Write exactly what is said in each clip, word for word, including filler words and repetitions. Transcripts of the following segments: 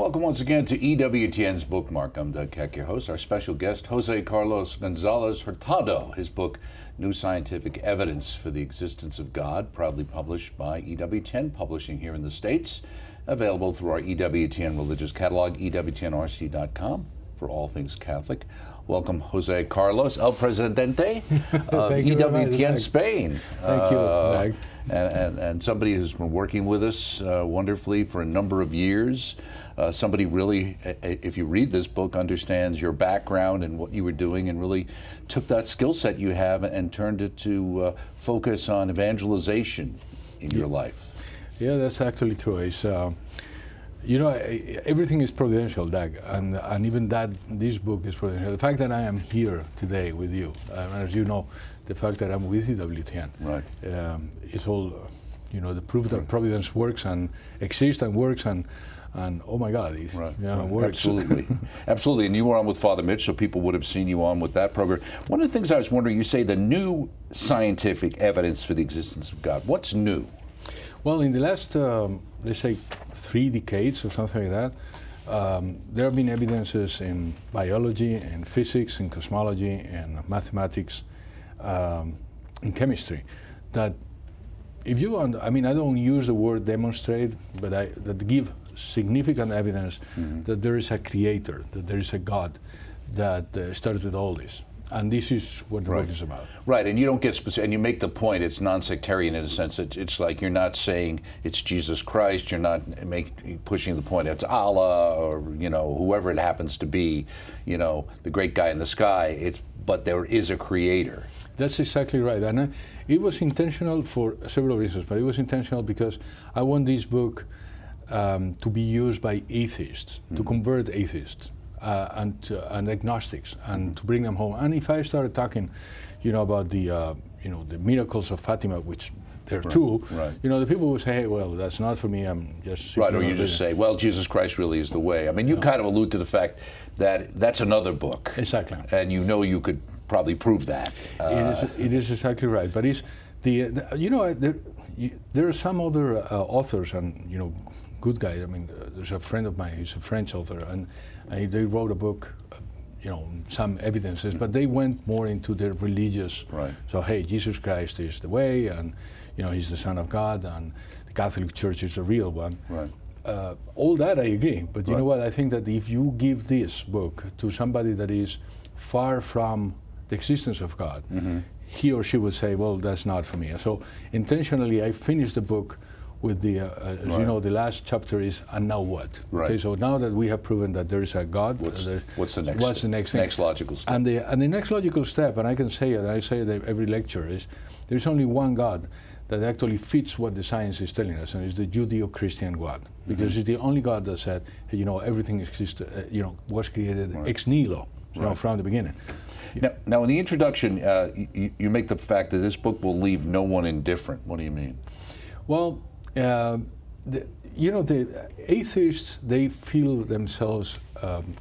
Welcome once again to E W T N's Bookmark. I'm Doug Keck, your host. Our special guest, Jose Carlos Gonzalez Hurtado. His book, New Scientific Evidence for the Existence of God, proudly published by E W T N Publishing here in the States. Available through our E W T N religious catalog, E W T N R C dot com, for all things Catholic. Welcome, Jose Carlos, El Presidente of E W T N Spain. Thank you, uh, Doug. And, and, and somebody who's been working with us uh, wonderfully for a number of years. Uh, somebody really, if you read this book, understands your background and what you were doing and really took that skill set you have and turned it to uh, focus on evangelization in your yeah. life. Yeah, that's actually true. It's, uh, you know, everything is providential, Doug, and, and even that, this book is providential. The fact that I am here today with you, uh, as you know, the fact that I'm with E W T N, right. um, it's all, uh, you know, the proof that providence works and exists and works and, and oh my God, it right. yeah, right. works. Absolutely. Absolutely. And you were on with Father Mitch, so people would have seen you on with that program. One of the things I was wondering, you say the new scientific evidence for the existence of God. What's new? Well, in the last, um, let's say, three decades or something like that, um, there have been evidences in biology, in physics, in cosmology, in mathematics, um, in chemistry, that if you want, I mean, I don't use the word demonstrate, but I, that give significant evidence mm-hmm. that there is a creator, that there is a God that uh, started all this. And this is what the right. book is about. Right, and you don't get specific, and you make the point, it's non-sectarian in a sense. It, it's like you're not saying it's Jesus Christ, you're not make, pushing the point, it's Allah or, you know, whoever it happens to be, you know, the great guy in the sky, It's but there is a creator. That's exactly right. And uh, it was intentional for several reasons, but it was intentional because I want this book um, to be used by atheists, mm-hmm. to convert atheists. Uh, and, uh, and agnostics, and to bring them home. And if I started talking, you know, about the, uh, you know, the miracles of Fatima, which they're right, true, right. you know, the people would say, hey, well, that's not for me, I'm just... Right, or you just say, well, Jesus Christ really is the way. I mean, you no. kind of allude to the fact that that's another book. Exactly. And you know you could probably prove that. Uh, it, is, it is exactly right, but it's, the, the you know, there, you, there are some other uh, authors and, you know, good guys. I mean, uh, there's a friend of mine, he's a French author, and, and they wrote a book, uh, you know, some evidences, but they went more into the religious. Right. So, hey, Jesus Christ is the way, and, you know, he's the Son of God, and the Catholic Church is the real one. Right. Uh, all that I agree, but you right. know what, I think that if you give this book to somebody that is far from the existence of God, mm-hmm. he or she would say, well, that's not for me. So intentionally, I finished the book with the, uh, as right. you know, the last chapter is, and now what? Right. Okay, so now that we have proven that there is a God, what's, uh, what's the next what's step? the next thing? Next logical step. And the, and the next logical step, and I can say it, and I say it every lecture, is there's only one God that actually fits what the science is telling us, and it's the Judeo-Christian God, because mm-hmm. it's the only God that said, hey, you know, everything exists, uh, you know, was created right. ex nihilo, you right. know, from the beginning. Now, now, in the introduction, uh, you, you make the fact that this book will leave no one indifferent. What do you mean? Well, uh, The, you know, the atheists, they feel themselves um,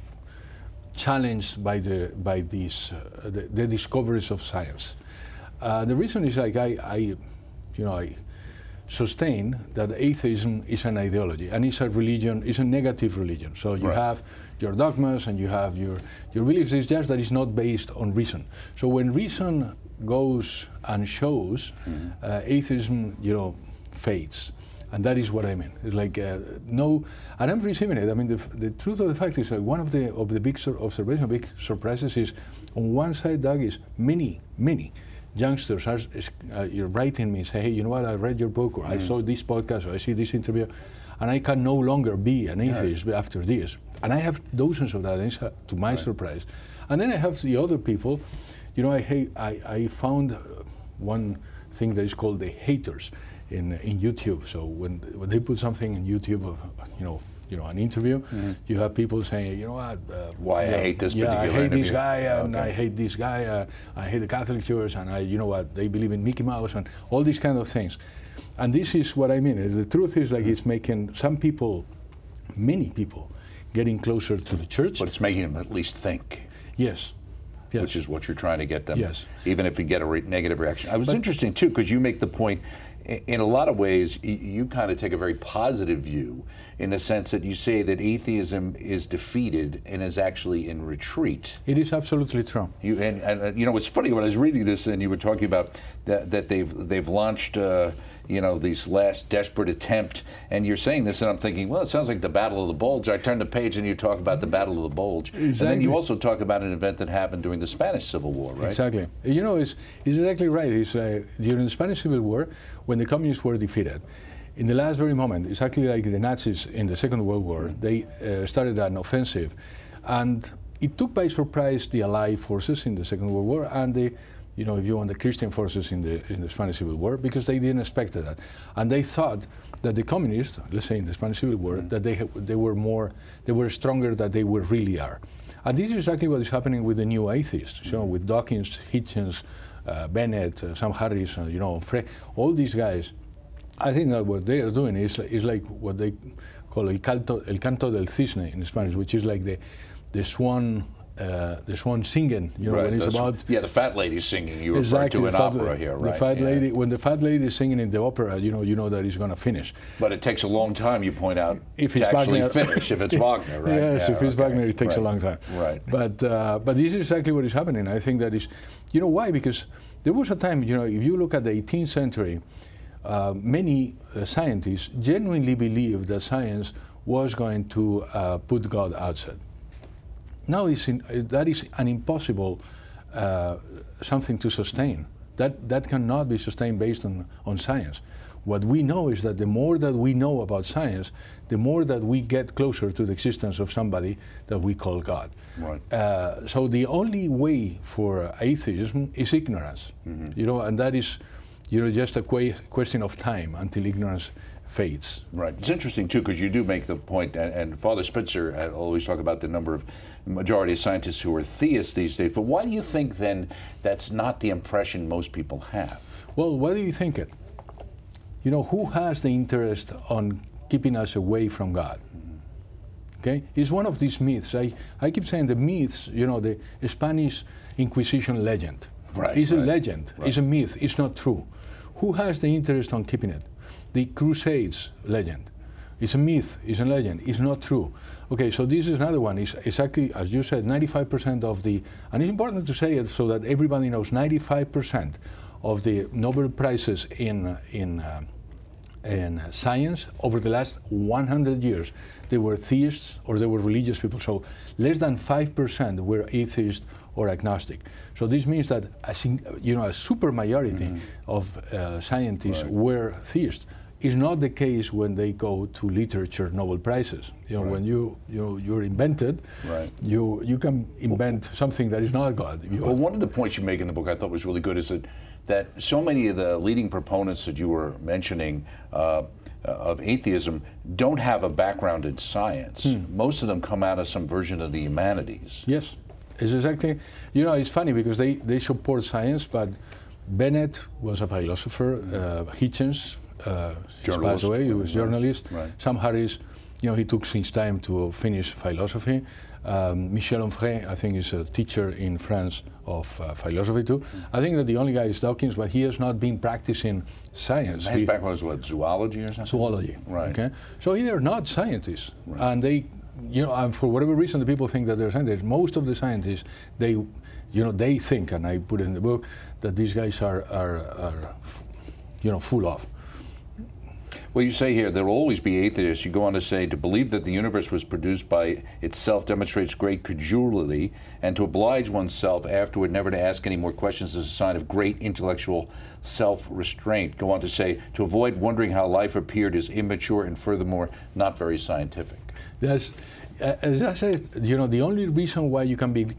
challenged by the by these uh, the, the discoveries of science. Uh, the reason is like I, I, you know, I sustain that atheism is an ideology and it's a religion, it's a negative religion. So you right. have your dogmas and you have your your beliefs. It's just that it's not based on reason. So when reason goes and shows, mm-hmm. uh, atheism, you know, fades. And that is what I mean. It's like uh, no, and I'm receiving it. I mean, the, the truth of the fact is like one of the of the big sur observation, big surprises is, on one side, Doug, is many, many youngsters are uh, you're writing me, say, hey, you know what? I read your book, or mm. I saw this podcast, or I see this interview, and I can no longer be an atheist yeah. after this. And I have dozens of that, uh, to my right. surprise. And then I have the other people. You know, I hate, I, I found one thing that is called the haters. In, in YouTube, so when when they put something in YouTube, uh, you know, you know, an interview, mm-hmm. you have people saying, you know what, uh, why yeah, I hate this yeah, particular I hate interview. this guy, and okay. I hate this guy, uh, I hate the Catholic Church, and I, you know what, they believe in Mickey Mouse, and all these kind of things. And this is what I mean. The truth is, like, mm-hmm. it's making some people, many people, getting closer to the church. But it's making them at least think. Yes. Yes. Which is what you're trying to get them, yes. even if you get a re negative reaction. I was but interesting, too, because you make the point, in a lot of ways, you kind of take a very positive view in the sense that you say that atheism is defeated and is actually in retreat. It is absolutely true. You and, and uh, you know, it's funny when I was reading this and you were talking about that, that they've they've launched uh, you know, this last desperate attempt, and you're saying this, and I'm thinking, well, it sounds like the Battle of the Bulge. I turn the page and you talk about the Battle of the Bulge, exactly. And then you also talk about an event that happened during the Spanish Civil War, right? Exactly. You know, it's, it's exactly right. It's, uh, during the Spanish Civil War, when the communists were defeated, in the last very moment, exactly like the Nazis in the Second World War, they uh, started an offensive, and it took by surprise the Allied forces in the Second World War and the, you know, if you want, the Christian forces in the in the Spanish Civil War, because they didn't expect that, and they thought that the communists, let's say in the Spanish Civil War, mm-hmm. that they they were more, they were stronger than they were really are, and this is exactly what is happening with the new atheists. Mm-hmm. You know, with Dawkins, Hitchens, uh, Bennett, uh, Sam Harris, uh, you know, Fre all these guys. I think that what they are doing is is like what they call el canto, el canto del cisne in Spanish, which is like the the swan. Uh, the swan singing, you know, right, when it's about... Yeah, the fat lady singing, you exactly, refer to in opera here, right? The fat yeah. lady, when the fat lady is singing in the opera, you know, you know that it's going to finish. But it takes a long time, you point out, if to it's actually Wagner, finish, if it's Wagner, right? Yes, yeah, if it's okay. Wagner, it takes right. a long time. Right. But, uh, but this is exactly what is happening. I think that is, you know why? Because there was a time, you know, if you look at the eighteenth century, uh, many uh, scientists genuinely believed that science was going to uh, put God outside. Now it's in, uh, that is an impossible uh, something to sustain. That, that cannot be sustained based on, on science. What we know is that the more that we know about science, the more that we get closer to the existence of somebody that we call God. Right. Uh, so the only way for atheism is ignorance, mm-hmm. you know, and that is, you know, just a que question of time until ignorance fades. Right. It's interesting too, because you do make the point, and, and Father Spitzer had always talk about the number of majority of scientists who are theists these days. But why do you think then that's not the impression most people have? Well, why do you think it? You know, who has the interest on keeping us away from God? Mm-hmm. Okay, it's one of these myths. I, I keep saying the myths. You know, the Spanish Inquisition legend. Right. It's right. a legend. Right. It's a myth. It's not true. Who has the interest on keeping it? The Crusades legend. It's a myth, it's a legend, it's not true. Okay, so this is another one. It's exactly, as you said, ninety-five percent of the, and it's important to say it so that everybody knows, ninety-five percent of the Nobel Prizes in, in, uh, in science over the last one hundred years, they were theists or they were religious people. So less than five percent were atheists or agnostic. So this means that a, you know, a super majority mm-hmm. of uh, scientists right. were theists. Is not the case when they go to literature Nobel Prizes. You know, right. when you you know, you're invented, right. you you can invent well, something that is not God. You well, one of the points you make in the book I thought was really good is that that so many of the leading proponents that you were mentioning uh, of atheism don't have a background in science. Hmm. Most of them come out of some version of the humanities. Yes, it's exactly. You know, it's funny because they they support science, but Bennett was a philosopher. Uh, Hitchens. Uh, he passed away, he was a journalist. Right. Sam Harris, you know, he took his time to finish philosophy. Um, Michel Onfray, I think, is a teacher in France of uh, philosophy too. Mm. I think that the only guy is Dawkins, but he has not been practicing science. His he, background was what, zoology or something? Zoology, right. Okay. So they are not scientists, right. and they, you know, and for whatever reason, the people think that they're scientists. Most of the scientists, they, you know, they think, and I put it in the book, that these guys are, are, are you know, full of. Well, you say here, there will always be atheists. You go on to say, to believe that the universe was produced by itself demonstrates great credulity, and to oblige oneself afterward never to ask any more questions is a sign of great intellectual self-restraint. Go on to say, to avoid wondering how life appeared is immature and furthermore not very scientific. Yes, uh, as I said, you know, the only reason why you can be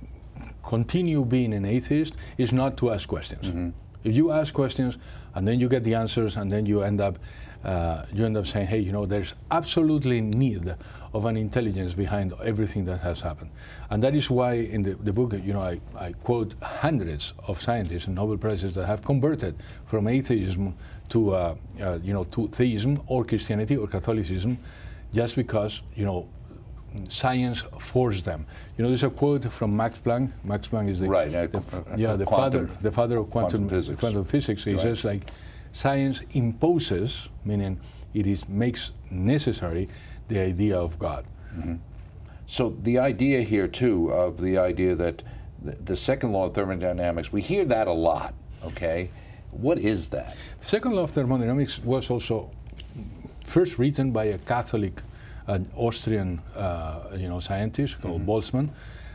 continue being an atheist is not to ask questions. Mm-hmm. If you ask questions and then you get the answers and then you end up uh, you end up saying, hey, you know, there's absolutely need of an intelligence behind everything that has happened. And that is why in the, the book, you know, I, I quote hundreds of scientists and Nobel Prizes that have converted from atheism to, uh, uh, you know, to theism or Christianity or Catholicism just because, you know, science forced them. You know, there's a quote from Max Planck. Max Planck is the, right, the uh, yeah, the quantum, father, the father of quantum, quantum physics. Quantum physics. He right. says, like, science imposes, meaning it is makes necessary the idea of God. Mm-hmm. So the idea here too of the idea that the, the second law of thermodynamics, we hear that a lot, okay? What is that? The second law of thermodynamics was also first written by a Catholic an Austrian uh, you know, scientist called mm-hmm. Boltzmann.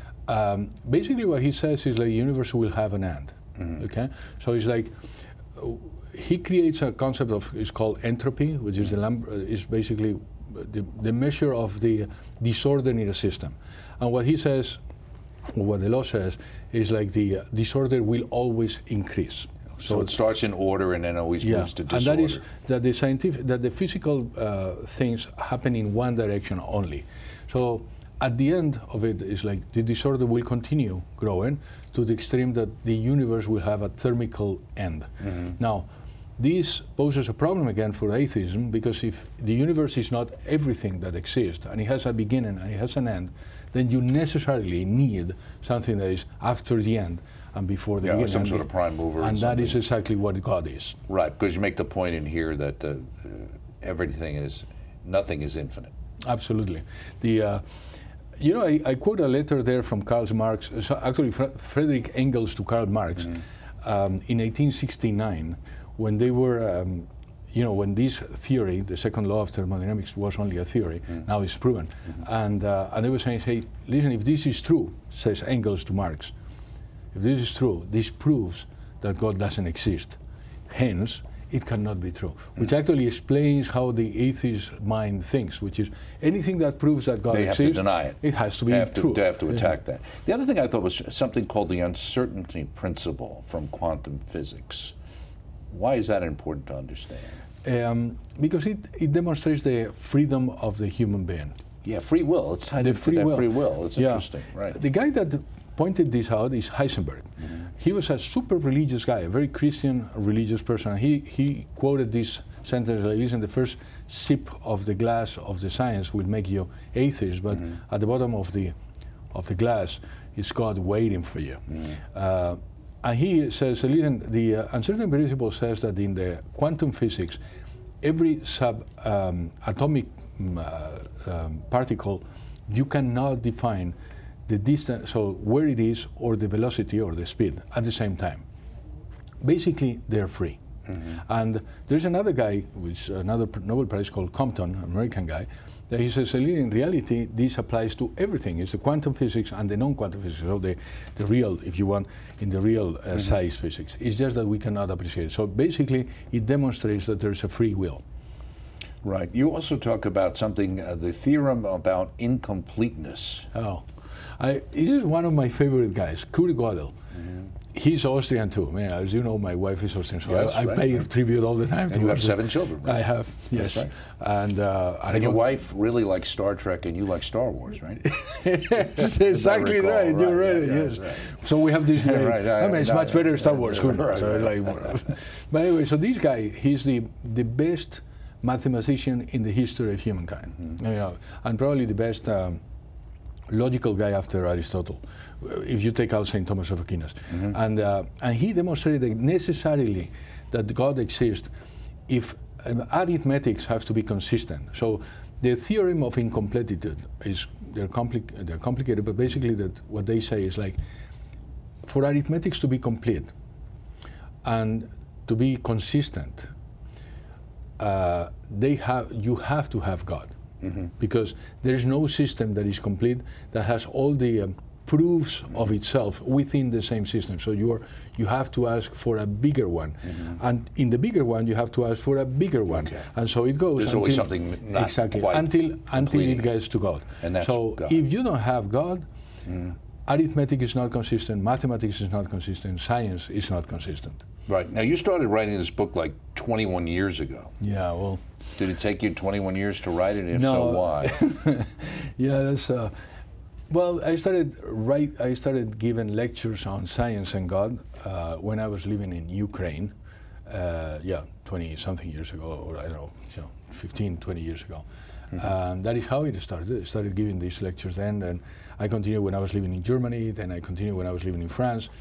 Um, basically what he says is like the universe will have an end, mm-hmm. okay? So it's like, uh, he creates a concept of, it's called entropy, which is, the lam- uh, is basically the, the measure of the disorder in a system. And what he says, or what the law says, is like the uh, disorder will always increase. So, so it starts in order and then always yeah, moves to disorder. And that is that the scientific, that the physical uh, things happen in one direction only. So at the end of it is like the disorder will continue growing to the extreme that the universe will have a thermical end. Mm-hmm. Now, this poses a problem again for atheism, because if the universe is not everything that exists and it has a beginning and it has an end, then you necessarily need something that is after the end and before the yeah, beginning. some sort of prime mover. And that something. is exactly what God is. Right, because you make the point in here that uh, uh, everything is, nothing is infinite. Absolutely. The, uh, you know, I, I quote a letter there from Karl Marx, so actually Fr- Friedrich Engels to Karl Marx, mm-hmm. um, in eighteen sixty-nine, when they were, um, you know, when this theory, the second law of thermodynamics, was only a theory, mm-hmm. now it's proven. Mm-hmm. And, uh, and they were saying, hey, listen, if this is true, says Engels to Marx, if this is true, this proves that God doesn't exist. Hence, it cannot be true. Which mm-hmm. actually explains how the atheist mind thinks, which is anything that proves that God they exists, they have to deny it. It has to be they have true. To, they have to yeah. attack that. The other thing I thought was something called the uncertainty principle from quantum physics. Why is that important to understand? Um, because it, it demonstrates the freedom of the human being. Yeah, free will. It's tied the into free that will. free will. It's yeah. interesting, right? The guy that pointed this out is Heisenberg. Mm-hmm. He was a super religious guy, a very Christian religious person. He he quoted this sentence like, listen, the first sip of the glass of the science will make you atheist, but mm-hmm. at the bottom of the of the glass is God waiting for you. Mm-hmm. Uh, and he says, listen, the uh, uncertainty principle says that in the quantum physics, every sub-atomic um, uh, um, particle, you cannot define the distance, so where it is, or the velocity or the speed at the same time. Basically, they're free. Mm-hmm. And there's another guy, which another Nobel Prize called Compton, an American guy, that he says, in reality, this applies to everything. It's the quantum physics and the non-quantum physics, so the, the real, if you want, in the real uh, mm-hmm. size physics. It's just that we cannot appreciate it. So basically, it demonstrates that there's a free will. Right. You also talk about something, uh, the theorem about incompleteness. Oh. I, this is one of my favorite guys, Kurt Gödel. Mm-hmm. He's Austrian too. Man, as you know, my wife is Austrian, so yes, I, I right, pay right. tribute all the time. And to you her. have seven children, right? I have, yes. That's right. And, uh, and your wife really likes Star Trek, and you like Star Wars, right? That's exactly recall, right. You're right, right. yeah, yes. Right. So we have this debate. right, I mean, it's no, much no, better Star no, Wars. right, Right, so right, like, right. But anyway, so this guy, he's the the best mathematician in the history of humankind. Mm-hmm. You know, and probably the best. Um, logical guy after Aristotle, if you take out Saint Thomas of Aquinas. Mm-hmm. And, uh, and he demonstrated that necessarily that God exists if um, arithmetics have to be consistent. So the theorem of incompletitude is, they're, compli- they're complicated, but basically that what they say is like, for arithmetics to be complete and to be consistent, uh, they have, you have to have God. Mm-hmm. Because there is no system that is complete that has all the um, proofs mm-hmm. of itself within the same system. So you are, you have to ask for a bigger one, mm-hmm. and in the bigger one you have to ask for a bigger one, okay. and so it goes. There's until, always something not exactly quite until until it gets to God. And that's so God. If you don't have God, mm-hmm. arithmetic is not consistent, mathematics is not consistent, science is not consistent. Right. Now you started writing this book like twenty-one years ago. Yeah. Well. Did it take you twenty-one years to write it? If no. so, why? yeah, that's. Uh, well, I started write. I started giving lectures on science and God uh, when I was living in Ukraine. Uh, yeah, twenty something years ago, or I don't know, you know fifteen, twenty years ago. Mm-hmm. And that is how it started. I started giving these lectures then, and I continued when I was living in Germany. Then I continued when I was living in France.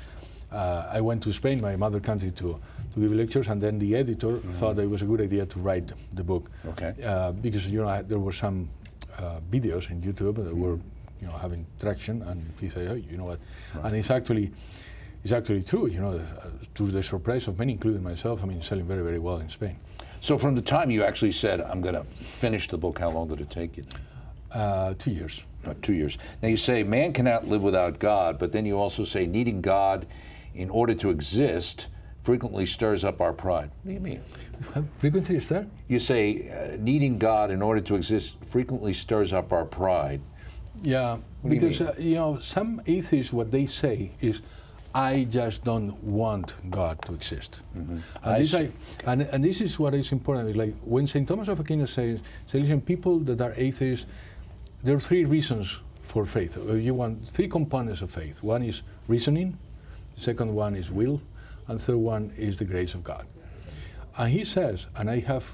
uh, I went to Spain, my mother country, to, to give lectures, and then the editor mm-hmm. thought it was a good idea to write the book. Okay. Uh, because, you know, I, there were some uh, videos in YouTube that mm-hmm. were, you know, having traction, and he said, hey, you know what, right. and it's actually, it's actually true, you know, uh, to the surprise of many, including myself, I mean, selling very, very well in Spain. So from the time you actually said, I'm going to finish the book, how long did it take you? Uh, two years. Uh, two years. Now you say man cannot live without God, but then you also say needing God in order to exist frequently stirs up our pride. What do you mean? Frequently is there? You say uh, needing God in order to exist frequently stirs up our pride. Yeah, what because you, uh, you know, some atheists, what they say is, I just don't want God to exist. Mm-hmm. and, I this I, and, and this is what is important. Is like when Saint Thomas of Aquino says, say, listen, people that are atheists, there are three reasons for faith. Uh, you want three components of faith. One is reasoning, the second one is will, and the third one is the grace of God. And he says, and I have,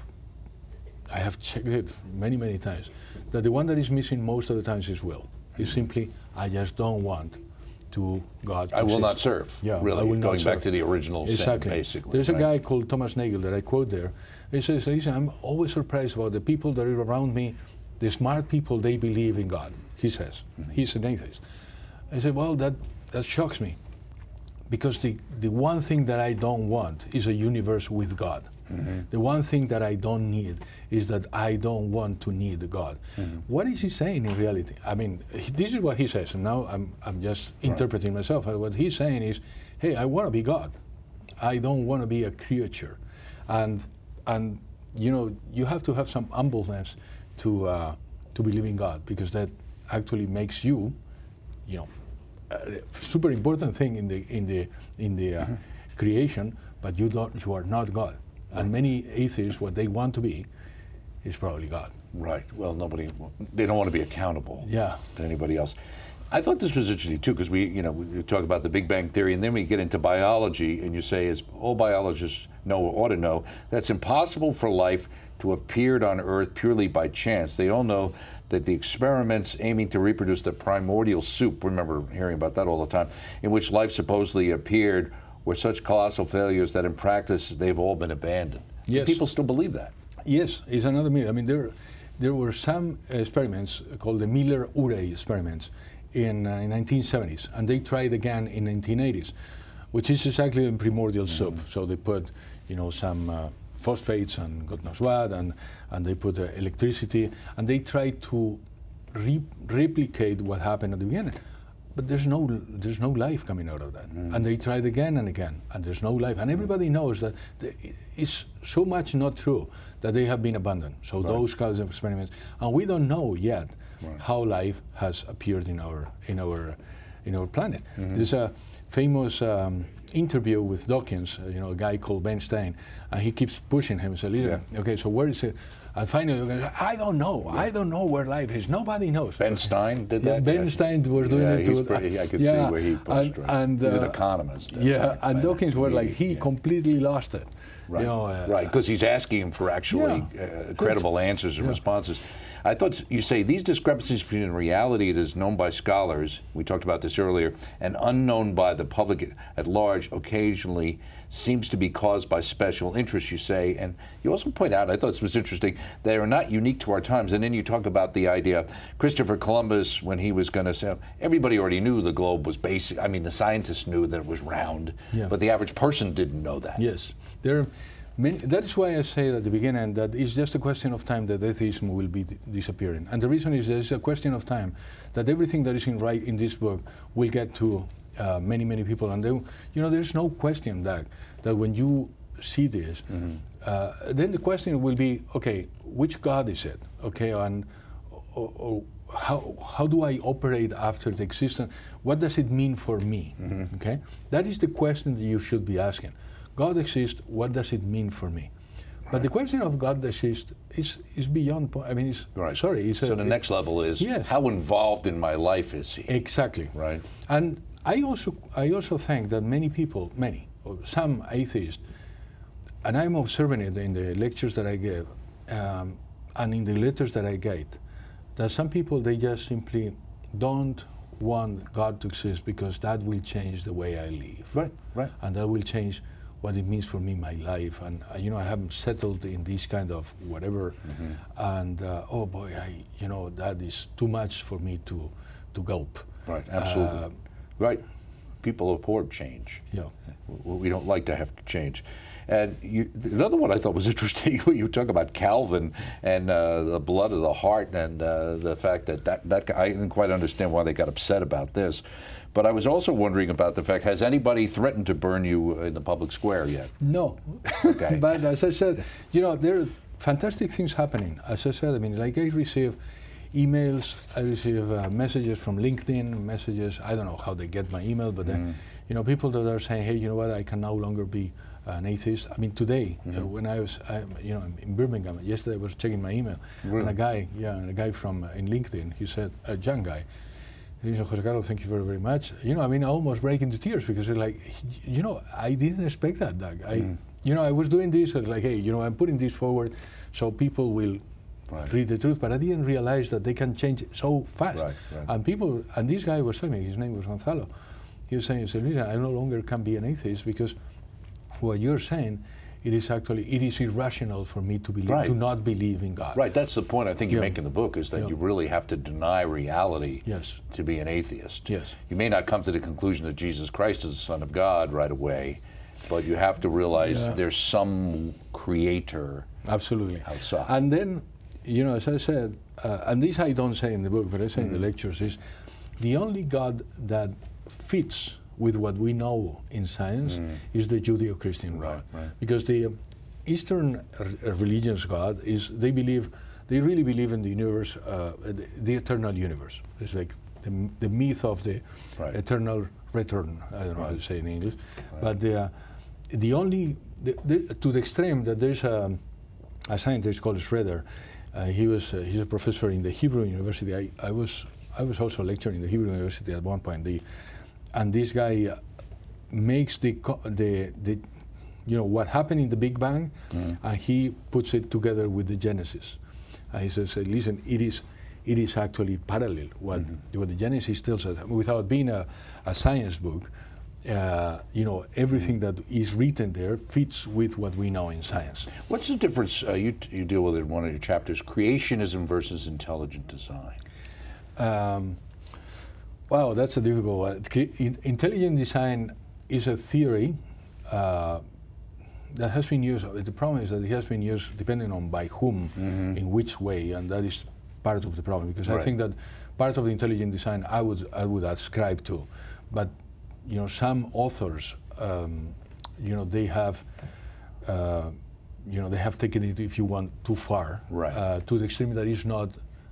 I have checked it many, many times, that the one that is missing most of the times is will. It's simply, I just don't want to God. I will not serve. Yeah, really, I will going not back serve. to the original Exactly. sin, basically. There's right? a guy called Thomas Nagel that I quote there. He says, listen, I'm always surprised about the people that are around me, the smart people, they believe in God, he says. Mm-hmm. He's an atheist. I said, well, that, that shocks me, because the, the one thing that I don't want is a universe with God. Mm-hmm. The one thing that I don't need is that I don't want to need God. Mm-hmm. What is he saying in reality? I mean, he, this is what he says, and now I'm, I'm just right. interpreting myself. What he's saying is, hey, I want to be God. I don't want to be a creature. And, and you know, you have to have some humbleness to, uh, to believe in God, because that actually makes you, you know, a super important thing in the, in the, in the uh, mm-hmm. creation, but you, don't, you are not God. And many atheists, what they want to be is probably God. Right. Well, nobody, they don't want to be accountable yeah. to anybody else. I thought this was interesting, too, because we, you know, we talk about the Big Bang Theory, and then we get into biology, and you say, as all biologists know or ought to know, that's impossible for life to have appeared on Earth purely by chance. They all know that the experiments aiming to reproduce the primordial soup, remember hearing about that all the time, in which life supposedly appeared, were such colossal failures that in practice they've all been abandoned. Yes. People still believe that. Yes, it's another myth. I mean, there, there were some experiments called the Miller-Urey experiments in, uh, in nineteen seventies, and they tried again in nineteen eighties, which is exactly a primordial mm-hmm. soup. So they put, you know, some uh, phosphates and God knows what, and, and they put uh, electricity, and they tried to re replicate what happened at the beginning. But there's no, there's no life coming out of that. Mm. And they tried again and again, and there's no life. And everybody knows that the, it's so much not true that they have been abandoned. So right. those kinds of experiments, and we don't know yet right. how life has appeared in our, in our, in our planet. Mm-hmm. There's a famous um, interview with Dawkins, uh, you know, a guy called Ben Stein, and he keeps pushing him. So, yeah. okay, so where is it? And finally, I don't know. Yeah. I don't know where life is. Nobody knows. Ben Stein did yeah, that? Ben yeah. Stein was doing yeah, it. He's to, pretty, I could yeah, see where he pushed. And, and, he's uh, an economist. Yeah, right, and Dawkins was like, he yeah. completely lost it. Right, you know, uh, right, because he's asking him for actually yeah, uh, credible answers and yeah. responses. I thought you say these discrepancies between reality that is known by scholars, we talked about this earlier, and unknown by the public at large occasionally seems to be caused by special interests, you say. And you also point out, I thought this was interesting, they are not unique to our times. And then you talk about the idea, Christopher Columbus, when he was going to say, everybody already knew the globe was basic. I mean, the scientists knew that it was round, yeah. but the average person didn't know that. Yes. There are many, that is why I say at the beginning that it's just a question of time that atheism will be disappearing. And the reason is that it's a question of time that everything that is in right in this book will get to uh, many, many people. And they, you know, there's no question that, that when you see this, mm-hmm. uh, then the question will be, okay, which God is it? Okay, and or, or how, how do I operate after the existence? What does it mean for me? Mm-hmm. Okay, that is the question that you should be asking. God exists, what does it mean for me? Right. But the question of God exists is, is beyond, I mean, it's, right. sorry. It's so a, the next level is, yes. how involved in my life is he? Exactly. Right. And I also, I also think that many people, many, or some atheists, and I'm observing it in the lectures that I give, um, and in the letters that I get, that some people, they just simply don't want God to exist because that will change the way I live. Right, right. And that will change what it means for me, my life. And, uh, you know, I haven't settled in this kind of whatever. Mm-hmm. And, uh, oh boy, I, you know, that is too much for me to, to gulp. Right, absolutely. Uh, right. People abhor change. Yeah. We don't like to have to change. And you, another one I thought was interesting, when you talk about Calvin and uh, the blood of the heart, and uh, the fact that, that that I didn't quite understand why they got upset about this. But I was also wondering about the fact, has anybody threatened to burn you in the public square yet? No. Okay. But as I said, you know, there are fantastic things happening. As I said, I mean, like I receive emails, I receive uh, messages from LinkedIn, messages, I don't know how they get my email, but then, mm. you know, people that are saying, hey, you know what, I can no longer be an atheist. I mean, today, mm-hmm. uh, when I was, I, you know, in Birmingham, yesterday I was checking my email, really? and a guy, yeah, and a guy from uh, in LinkedIn, he said, a young guy, he said, Jose Carlos, thank you very, very much. You know, I mean, I almost break into tears because it's like, you know, I didn't expect that, Doug. I, mm. you know, I was doing this, I was like, hey, you know, I'm putting this forward so people will right. read the truth, but I didn't realize that they can change so fast. Right, right. And people, and this guy was telling me, his name was Gonzalo, he was saying, he said, listen, I no longer can be an atheist because what you're saying, it is actually, it is irrational for me to believe, right. to not believe in God. Right, that's the point I think you yeah. make in the book, is that yeah. you really have to deny reality yes. to be an atheist. Yes. You may not come to the conclusion that Jesus Christ is the Son of God right away, but you have to realize yeah. there's some creator Absolutely. outside. And then, you know, as I said, uh, and this I don't say in the book, but I say mm-hmm. in the lectures, is the only God that fits with what we know in science mm. is the Judeo-Christian right, God. Right. Because the Eastern r- religions God is, they believe, they really believe in the universe, uh, the, the eternal universe. It's like the, the myth of the right. eternal return, I don't know right. how to say it in English. Right. But the, uh, the only, the, the, to the extreme that there's a, a scientist called Schroeder, uh, he was, uh, he's a professor in the Hebrew University. I, I was I was also lecturing in the Hebrew University at one point. The, And this guy uh, makes the, the, the, you know, what happened in the Big Bang, mm. and he puts it together with the Genesis. And he says, listen, it is, it is actually parallel. What, mm-hmm. what the Genesis tells us, without being a, a science book, uh, you know, everything mm. that is written there fits with what we know in science. What's the difference, uh, you, t- you deal with it in one of your chapters, creationism versus intelligent design? Um, Wow, that's a difficult one. Intelligent design is a theory uh, that has been used. The problem is that it has been used depending on by whom, mm-hmm. in which way, and that is part of the problem. Because right. I think that part of the intelligent design I would I would ascribe to, but you know, some authors, um, you know, they have, uh, you know, they have taken it, if you want, too far, right. uh, to the extreme that is not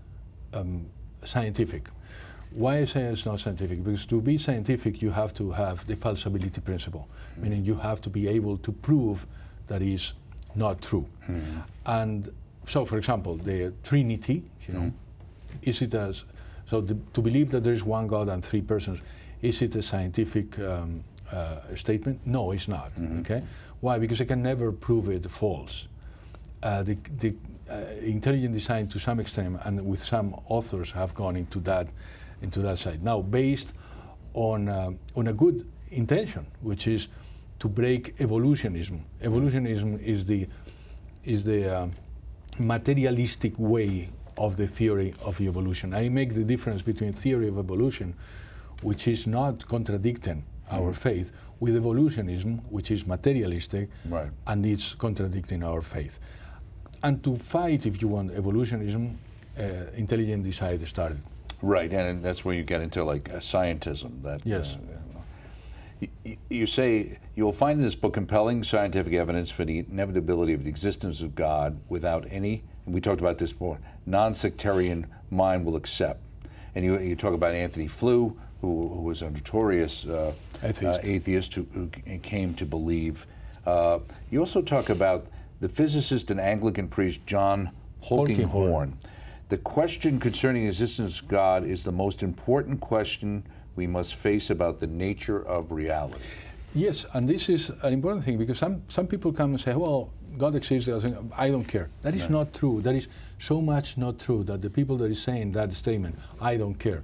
um, scientific. Why I say it's not scientific? Because to be scientific, you have to have the falsibility principle, mm. meaning you have to be able to prove that is not true. Mm. And so, for example, the Trinity, you know, mm. is it as, so the, to believe that there is one God and three persons, is it a scientific um, uh, statement? No, it's not, mm-hmm. okay? Why? Because I can never prove it false. Uh, the the uh, intelligent design, to some extent, and with some authors have gone into that into that side. Now, based on uh, on a good intention, which is to break evolutionism. Evolutionism is the is the uh, materialistic way of the theory of evolution. I make the difference between theory of evolution, which is not contradicting mm-hmm. our faith, with evolutionism, which is materialistic, right. and it's contradicting our faith. And to fight, if you want, evolutionism, uh, intelligent design started. Right, and that's where you get into like uh, scientism. That yes. Uh, you, you say you will find in this book compelling scientific evidence for the inevitability of the existence of God without any, and we talked about this before, non-sectarian mind will accept. And you, you talk about Anthony Flew, who, who was a notorious uh, atheist, uh, atheist who, who came to believe. Uh, you also talk about the physicist and Anglican priest John Polkinghorne. Polkinghorne. The question concerning the existence of God is the most important question we must face about the nature of reality. Yes, and this is an important thing, because some, some people come and say, well, God exists, I don't care. That is no. not true. That is so much not true that the people that is saying that statement, I don't care,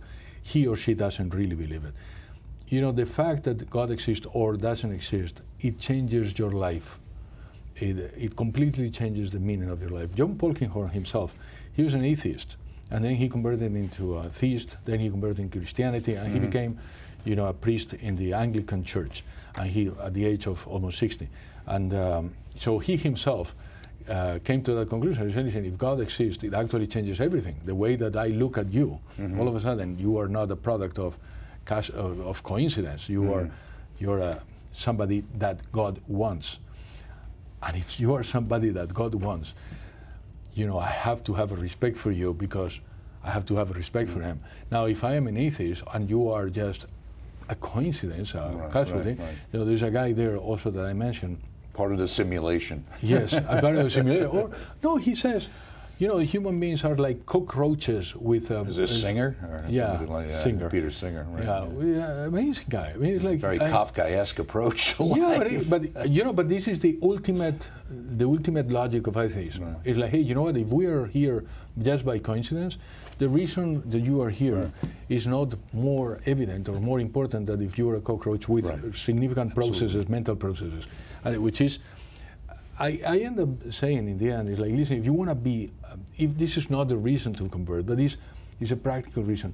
he or she doesn't really believe it. You know, the fact that God exists or doesn't exist, it changes your life. It, it completely changes the meaning of your life. John Polkinghorne himself, he was an atheist, and then he converted into a theist, then he converted into Christianity, and mm-hmm. he became, you know, a priest in the Anglican Church, and he, at the age of almost sixty. And um, so he himself uh, came to that conclusion. He said, listen, if God exists, it actually changes everything. The way that I look at you, mm-hmm. all of a sudden, you are not a product of, cash, of, of coincidence. You mm-hmm. are you're uh, somebody that God wants. And if you are somebody that God wants, you know, I have to have a respect for you because I have to have a respect mm-hmm. for him. Now, if I am an atheist and you are just a coincidence, a right, casualty, right, right. you know, there's a guy there also that I mentioned. Part of the simulation. Yes, a part of the simulation. Or, no, he says, you know, human beings are like cockroaches with... Um, Is this a Singer? Or yeah, like, yeah, Singer. Peter Singer, right? Yeah, yeah, amazing guy. I mean, it's like... Very I, Kafkaesque approach to yeah, life. but, but, you know, but this is the ultimate, the ultimate logic of atheism. Right. It's like, hey, you know what, if we are here just by coincidence, the reason that you are here right. is not more evident or more important than if you are a cockroach with right. significant processes, Absolutely. mental processes, uh, which is, I, I end up saying in the end, is like, listen, if you want to be, uh, if this is not the reason to convert, but this is a practical reason,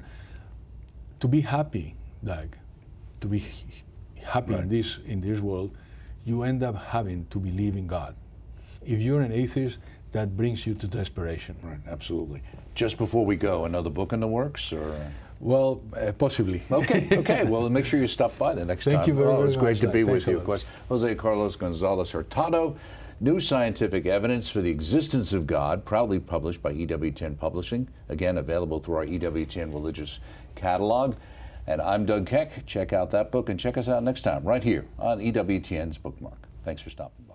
to be happy, Doug, to be happy right. in this in this world, you end up having to believe in God. If you're an atheist, that brings you to desperation. Right, absolutely. Just before we go, another book in the works, or? Well, uh, possibly. Okay, okay. Well, make sure you stop by the next Thank time. Thank you very, oh, very much. It was great to be Thanks with you, of course. Jose Carlos Gonzalez Hurtado, New Scientific Evidence for the Existence of God, proudly published by E W T N Publishing. Again, available through our E W T N Religious Catalog. And I'm Doug Keck. Check out that book and check us out next time, right here on E W T N's Bookmark. Thanks for stopping by.